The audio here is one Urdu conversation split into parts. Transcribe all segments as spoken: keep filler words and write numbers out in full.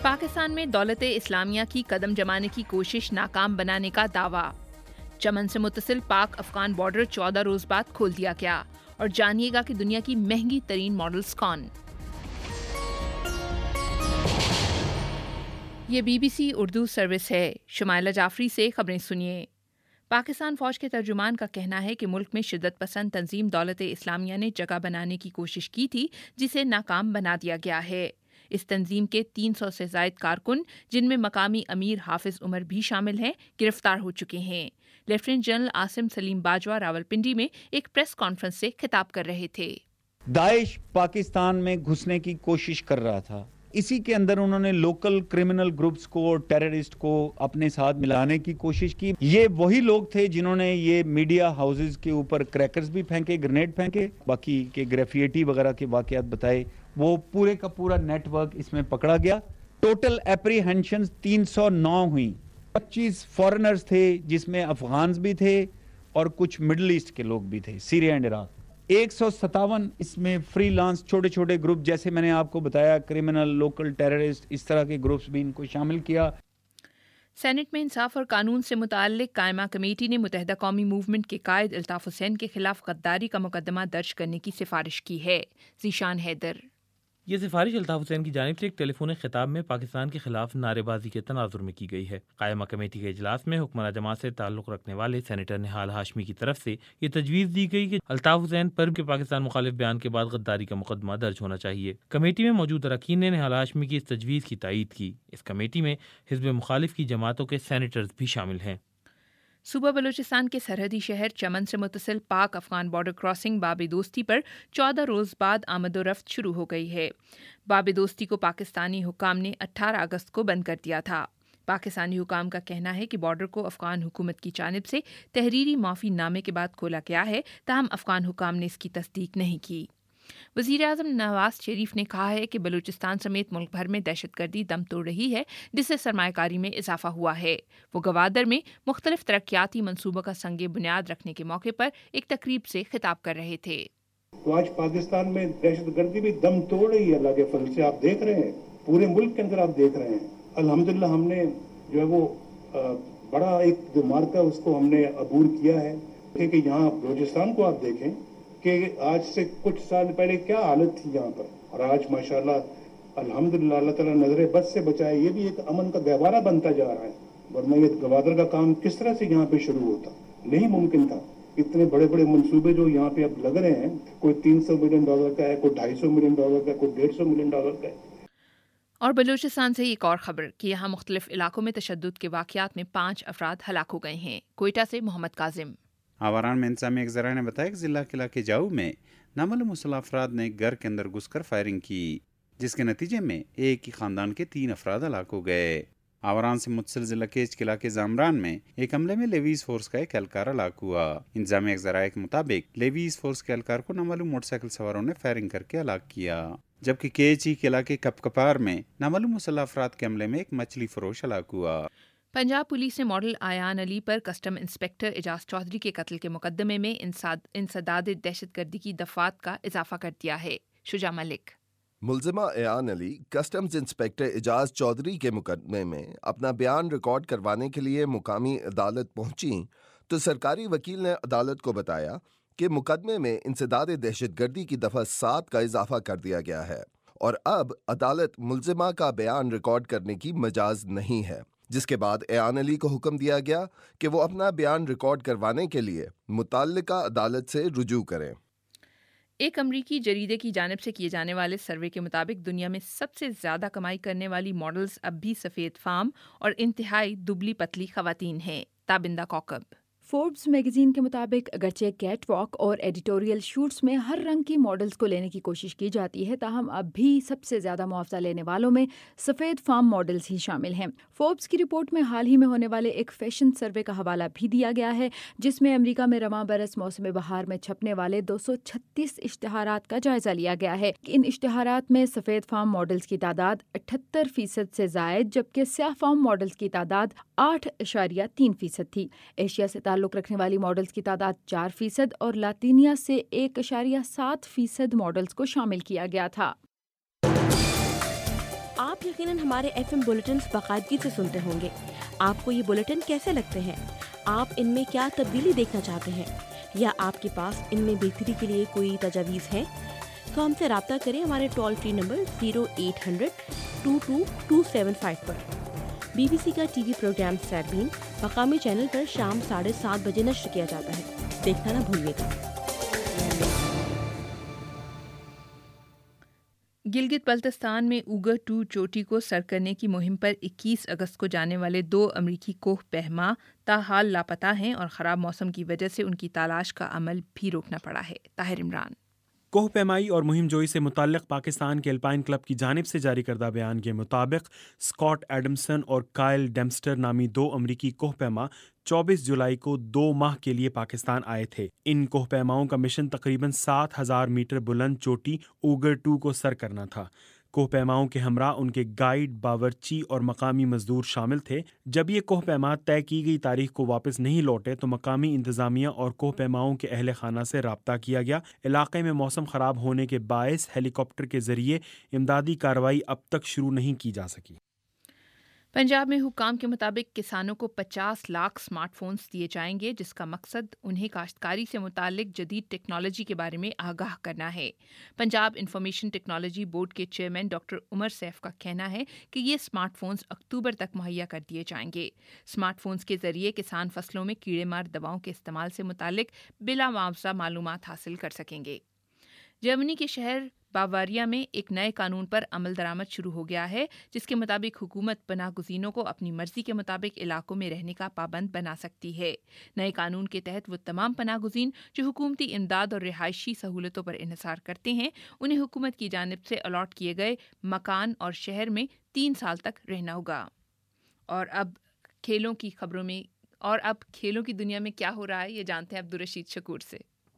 پاکستان میں دولت اسلامیہ کی قدم جمانے کی کوشش ناکام بنانے کا دعویٰ۔ چمن سے متصل پاک افغان بارڈر چودہ روز بعد کھول دیا گیا، اور جانیے گا کہ دنیا کی مہنگی ترین ماڈلز کون۔ یہ B B C Urdu service ہے۔ شمائلہ جعفری سے خبریں سنیے۔ پاکستان فوج کے ترجمان کا کہنا ہے کہ ملک میں شدت پسند تنظیم دولت اسلامیہ نے جگہ بنانے کی کوشش کی تھی، جسے ناکام بنا دیا گیا ہے۔ اس تنظیم کے تین سو سے زائد کارکن، جن میں مقامی امیر حافظ عمر بھی شامل ہیں، گرفتار ہو چکے ہیں۔ لیفٹیننٹ جنرل عاصم سلیم باجوہ راولپنڈی میں ایک پریس کانفرنس سے خطاب کر رہے تھے۔ داعش پاکستان میں گھسنے کی کوشش کر رہا تھا، اسی کے اندر انہوں نے لوکل کرمنل گروپس کو، ٹیررسٹ کو اپنے ساتھ ملانے کی کوشش کی۔ یہ وہی لوگ تھے جنہوں نے یہ میڈیا ہاؤسز کے اوپر کریکرز بھی پھینکے، گرنیڈ پھینکے، باقی کے گریفیٹی وغیرہ کے واقعات بتائے۔ وہ پورے کا پورا نیٹ ورک اس میں پکڑا گیا۔ ٹوٹل اپریہنشنز تین سو نو ہوئی۔ پچیس فورنرز تھے، جس میں افغانز بھی تھے اور کچھ مڈل ایسٹ کے لوگ بھی تھے، سیریا اینڈ عراق۔ ایک سو ستاون اس میں فری لانس چھوٹے چھوٹے گروپ، جیسے میں نے آپ کو بتایا کرمنل، لوکل ٹیررسٹ، اس طرح کے گروپس بھی ان کو شامل کیا۔ سینٹ میں انصاف اور قانون سے متعلق قائمہ کمیٹی نے متحدہ قومی موومنٹ کے قائد الطاف حسین کے خلاف غداری کا مقدمہ درج کرنے کی سفارش کی ہے۔ ذیشان حیدر۔ یہ سفارش الطاف حسین کی جانب سے ایک ٹیلی فونک خطاب میں پاکستان کے خلاف نعرے بازی کے تناظر میں کی گئی ہے۔ قائمہ کمیٹی کے اجلاس میں حکمراں جماعت سے تعلق رکھنے والے سینیٹر نہال ہاشمی کی طرف سے یہ تجویز دی گئی کہ الطاف حسین پر کے پاکستان مخالف بیان کے بعد غداری کا مقدمہ درج ہونا چاہیے۔ کمیٹی میں موجود اراکین نے نہال ہاشمی کی اس تجویز کی تائید کی۔ اس کمیٹی میں حزب مخالف کی جماعتوں کے سینیٹرز بھی شامل ہیں۔ صوبہ بلوچستان کے سرحدی شہر چمن سے متصل پاک افغان بارڈر کراسنگ باب دوستی پر چودہ روز بعد آمد و رفت شروع ہو گئی ہے۔ باب دوستی کو پاکستانی حکام نے اٹھارہ اگست کو بند کر دیا تھا۔ پاکستانی حکام کا کہنا ہے کہ بارڈر کو افغان حکومت کی جانب سے تحریری معافی نامے کے بعد کھولا گیا ہے، تاہم افغان حکام نے اس کی تصدیق نہیں کی۔ وزیر اعظم نواز شریف نے کہا ہے کہ بلوچستان سمیت ملک بھر میں دہشت گردی دم توڑ رہی ہے، جس سے سرمایہ کاری میں اضافہ ہوا ہے۔ وہ گوادر میں مختلف ترقیاتی منصوبوں کا سنگ بنیاد رکھنے کے موقع پر ایک تقریب سے خطاب کر رہے تھے۔ تو آج پاکستان میں دہشت گردی بھی دم توڑ رہی ہے، اللہ کے فضل سے آپ دیکھ رہے ہیں، پورے ملک کے اندر آپ دیکھ رہے ہیں۔ الحمدللہ ہم نے جو ہے وہ بڑا ایک جو مارکا اس کو ہم نے عبور کیا ہے کہ یہاں بلوچستان کو آپ دیکھیں کہ آج سے کچھ سال پہلے کیا حالت تھی یہاں پر، اور آج ماشاءاللہ الحمدللہ اللہ تعالیٰ نظر بد سے بچائے، یہ بھی ایک امن کا گہوارہ بنتا جا رہا ہے۔ ورنہ یہ گوادر کا کام کس طرح سے یہاں پہ شروع ہوتا، نہیں ممکن تھا۔ اتنے بڑے بڑے منصوبے جو یہاں پہ اب لگ رہے ہیں، کوئی تین سو ملین ڈالر کا ہے، کوئی ڈھائی سو ملین ڈالر کا ہے، کوئی ڈیڑھ سو ملین ڈالر کا ہے۔ اور بلوچستان سے ایک اور خبر کہ یہاں مختلف علاقوں میں تشدد کے واقعات میں پانچ افراد ہلاک ہو گئے ہیں۔ کوئٹہ سے محمد کاظم۔ آوران میں انتظامیہ ایک ذرائع نے بتایا کہ ضلع کے علاقے جاؤ میں نامعلوم مسلح افراد نے گھر کے اندر گھس کر فائرنگ کی، جس کے نتیجے میں ایک ہی خاندان کے تین افراد ہلاک ہو گئے۔ آوران سے متصل ضلع کیچ کے علاقے زامران میں ایک حملے میں لیویز فورس کا ایک اہلکار ہلاک ہوا۔ انتظامیہ ایک ذرائع کے مطابق لیویز فورس کے اہلکار کو نامعلوم موٹر سائیکل سواروں نے فائرنگ کر کے ہلاک کیا، جبکہ کیچی کے علاقے کپ کپار میں نامعلوم مسلح افراد کے حملے میں ایک مچھلی فروش ہلاک ہوا۔ پنجاب پولیس نے ماڈل ایان علی پر کسٹم انسپکٹر اعجاز چودھری کے قتل کے مقدمے میں انسداد دہشت گردی کی دفعات کا اضافہ کر دیا ہے۔ شجاع ملک۔ ملزمہ ایان علی کسٹمز انسپکٹر اعجاز چودھری کے مقدمے میں اپنا بیان ریکارڈ کروانے کے لیے مقامی عدالت پہنچیں تو سرکاری وکیل نے عدالت کو بتایا کہ مقدمے میں انسداد دہشت گردی کی دفعہ سات کا اضافہ کر دیا گیا ہے اور اب عدالت ملزمہ کا بیان ریکارڈ کرنے کی مجاز نہیں ہے، جس کے بعد ایان علی کو حکم دیا گیا کہ وہ اپنا بیان ریکارڈ کروانے کے لیے متعلقہ عدالت سے رجوع کریں۔ ایک امریکی جریدے کی جانب سے کیے جانے والے سروے کے مطابق دنیا میں سب سے زیادہ کمائی کرنے والی ماڈلز اب بھی سفید فام اور انتہائی دبلی پتلی خواتین ہیں۔ تابندہ کوکب۔ فوربس میگزین کے مطابق اگرچہ کیٹ واک اور ایڈیٹوریل شوٹس میں ہر رنگ کی ماڈلز کو لینے کی کوشش کی جاتی ہے، تاہم اب بھی سب سے زیادہ معاوضہ لینے والوں میں سفید فام ماڈلز ہی شامل ہیں۔ فوربس کی رپورٹ میں حال ہی میں ہونے والے ایک فیشن سروے کا حوالہ بھی دیا گیا ہے، جس میں امریکہ میں رواں برس موسم بہار میں چھپنے والے دو سو چھتیس اشتہارات کا جائزہ لیا گیا ہے۔ ان اشتہارات میں سفید فام ماڈلز کی تعداد اٹھہتر فیصد سے زائد، جبکہ سیاہ فام ماڈلز کی تعداد آٹھ اشاریہ تین فیصد تھی۔ ایشیا سے تعلق رکھنے والی ماڈلز کی تعداد چار فیصد اور لاطینیہ سے ایک اشاریہ سات فیصد ماڈلز کو شامل کیا گیا تھا۔ آپ آپ یقیناً ہمارے ایف ایم بلیٹنز باقاعدگی سے سنتے ہوں گے. آپ کو یہ بلیٹن کیسے لگتے ہیں؟ آپ ان میں کیا تبدیلی دیکھنا چاہتے ہیں یا آپ کے پاس ان میں بہتری کے لیے کوئی تجاویز ہے؟ تو ہم سے رابطہ کریں ہمارے toll free number zero eight hundred two two two seven five پر. بی بی سی کا ٹی وی پروگرام سیربین مقامی چینل پر شام ساڑھے سات بجے نشر کیا جاتا ہے. دیکھنا نہ بھولیے گا. گلگت بلتستان میں اوگر ٹو چوٹی کو سر کرنے کی مہم پر اکیس اگست کو جانے والے دو امریکی کوہ پیما تاحال لاپتہ ہیں اور خراب موسم کی وجہ سے ان کی تلاش کا عمل بھی روکنا پڑا ہے. طاہر عمران. کوہ پیمائی اور مہم جوئی سے متعلق پاکستان کے الپائن کلب کی جانب سے جاری کردہ بیان کے مطابق اسکاٹ ایڈمسن اور کائل ڈیمسٹر نامی دو امریکی کوہ پیما چوبیس جولائی کو دو ماہ کے لیے پاکستان آئے تھے. ان کوہ پیماؤں کا مشن تقریباً سات ہزار میٹر بلند چوٹی اوگر ٹو کو سر کرنا تھا. کوہ پیماؤں کے ہمراہ ان کے گائیڈ، باورچی اور مقامی مزدور شامل تھے. جب یہ کوہ پیما طے کی گئی تاریخ کو واپس نہیں لوٹے تو مقامی انتظامیہ اور کوہ پیماؤں کے اہل خانہ سے رابطہ کیا گیا. علاقے میں موسم خراب ہونے کے باعث ہیلی کاپٹر کے ذریعے امدادی کارروائی اب تک شروع نہیں کی جا سکی. پنجاب میں حکام کے مطابق کسانوں کو پچاس لاکھ اسمارٹ فونز دیے جائیں گے جس کا مقصد انہیں کاشتکاری سے متعلق جدید ٹیکنالوجی کے بارے میں آگاہ کرنا ہے. پنجاب انفارمیشن ٹیکنالوجی بورڈ کے چیئرمین ڈاکٹر عمر سیف کا کہنا ہے کہ یہ اسمارٹ فونز اکتوبر تک مہیا کر دیے جائیں گے. اسمارٹ فونز کے ذریعے کسان فصلوں میں کیڑے مار دواؤں کے استعمال سے متعلق بلا معاوضہ معلومات حاصل کر سکیں گے. جرمنی کے شہر باواریا میں ایک نئے قانون پر عمل درآمد شروع ہو گیا ہے جس کے مطابق حکومت پناہ گزینوں کو اپنی مرضی کے مطابق علاقوں میں رہنے کا پابند بنا سکتی ہے. نئے قانون کے تحت وہ تمام پناہ گزین جو حکومتی امداد اور رہائشی سہولتوں پر انحصار کرتے ہیں انہیں حکومت کی جانب سے الاٹ کیے گئے مکان اور شہر میں تین سال تک رہنا ہوگا. اور اب کھیلوں کی خبروں میں اور اب کھیلوں کی دنیا میں کیا ہو رہا ہے یہ جانتے ہیں عبدالرشید شکور سے.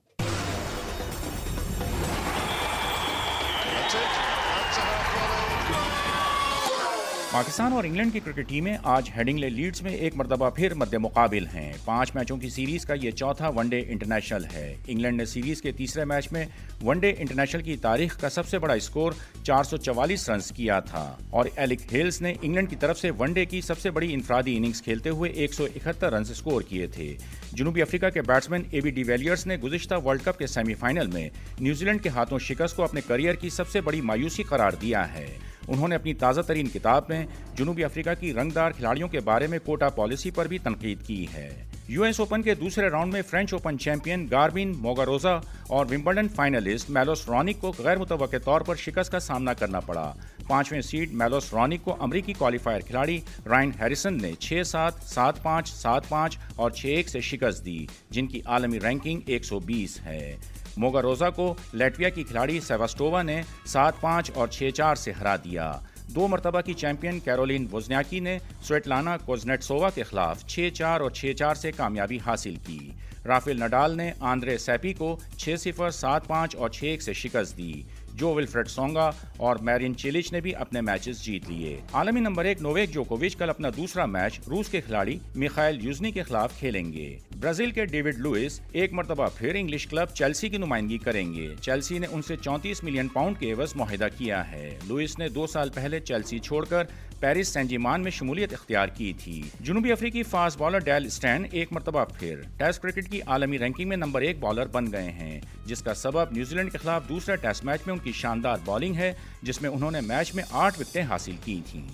پاکستان اور انگلینڈ کی کرکٹ ٹیمیں آج ہیڈنگلے لیڈز میں ایک مرتبہ پھر مد مقابل ہیں. پانچ میچوں کی سیریز کا یہ چوتھا ون ڈے انٹرنیشنل ہے. انگلینڈ نے سیریز کے تیسرے میچ میں ون ڈے انٹرنیشنل کی تاریخ کا سب سے بڑا اسکور چار سو چوالیس رنز کیا تھا اور ایلک ہیلز نے انگلینڈ کی طرف سے ون ڈے کی سب سے بڑی انفرادی اننگز کھیلتے ہوئے ایک سو اکہتر رنز اسکور کیے تھے. جنوبی افریقہ کے batsman A B de Villiers نے گزشتہ ورلڈ کپ کے سیمی فائنل میں نیوزی لینڈ کے ہاتھوں شکست کو اپنے کیریئر کی سب سے بڑی مایوسی قرار دیا ہے. انہوں نے اپنی تازہ ترین کتاب میں جنوبی افریقہ کی رنگدار کھلاڑیوں کے بارے میں کوٹا پالیسی پر بھی تنقید کی ہے. یو ایس اوپن کے دوسرے راؤنڈ میں French open champion Garbine Muguruza اور ومبلڈن فائنلسٹ میلوس رونک کو غیر متوقع طور پر شکست کا سامنا کرنا پڑا. پانچویں سیڈ میلوس رونک کو امریکی کوالیفائر کھلاڑی رائن ہیریسن نے چھ سات، سات پانچ، سات پانچ اور چھ ایک سے شکست دی جن کی عالمی رینکنگ ایک سو بیس ہے. موگاروزا کو لیٹویا کی کھلاڑی سیواسٹووا نے سات پانچ اور چھ چار سے ہرا دیا. دو مرتبہ کی چیمپئن کیرولین ووزنیاکی نے سویٹلانا کوزنیٹسووا کے خلاف چھ چار اور چھ چار سے کامیابی حاصل کی. رافیل نڈال نے آندرے سیپی کو چھ صفر، سات پانچ اور چھ ایک سے شکست دی. جو ولفریڈ سونگا اور میرین چیلچ نے بھی اپنے میچز جیت لیے. عالمی نمبر ایک نوویک جوکووچ کل اپنا دوسرا میچ روس کے کھلاڑی میخائل یوزنی کے خلاف کھیلیں گے. برازیل کے ڈیوڈ لوئس ایک مرتبہ پھر انگلش کلب چیلسی کی نمائندگی کریں گے. چیلسی نے ان سے چونتیس ملین پاؤنڈ کے عوض معاہدہ کیا ہے. لوئس نے دو سال پہلے چیلسی چھوڑ کر پیرس سین جرمان میں شمولیت اختیار کی تھی. جنوبی افریقی فاسٹ بالر ڈیل اسٹین ایک مرتبہ پھر ٹیسٹ کرکٹ کی عالمی رینکنگ میں نمبر ایک بالر بن گئے ہیں جس کا سبب نیوزی لینڈ کے خلاف دوسرے ٹیسٹ میچ میں ان کی شاندار بالنگ ہے جس میں انہوں نے میچ میں آٹھ وکٹیں حاصل کی تھیں.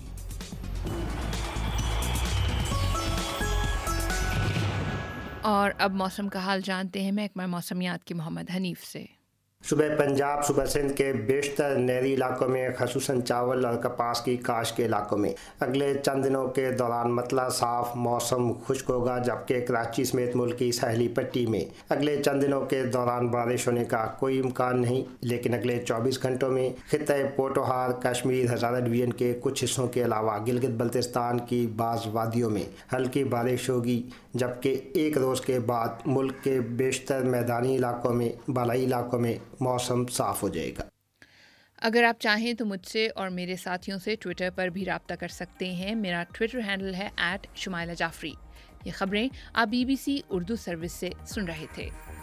اور اب موسم کا حال جانتے ہیں محکمہ موسمیات کے محمد حنیف سے. صوبہ پنجاب صوبہ سندھ کے بیشتر نہری علاقوں میں خصوصاً چاول اور کپاس کی کاشت کے علاقوں میں اگلے چند دنوں کے دوران مطلع صاف موسم خشک ہوگا جبکہ کراچی سمیت ملک کی ساحلی پٹی میں اگلے چند دنوں کے دوران بارش ہونے کا کوئی امکان نہیں. لیکن اگلے چوبیس گھنٹوں میں خطۂ پوٹوہار، کشمیر، ہزارہ ڈویژن کے کچھ حصوں کے علاوہ گلگت بلتستان کی بعض وادیوں میں ہلکی بارش ہوگی جبکہ ایک روز کے بعد ملک کے بیشتر میدانی علاقوں میں بالائی علاقوں میں موسم صاف ہو جائے گا. اگر آپ چاہیں تو مجھ سے اور میرے ساتھیوں سے ٹویٹر پر بھی رابطہ کر سکتے ہیں. میرا ٹویٹر ہینڈل ہے ایٹ شمائلہ جعفری. یہ خبریں آپ B B C Urdu service سے سن رہے تھے.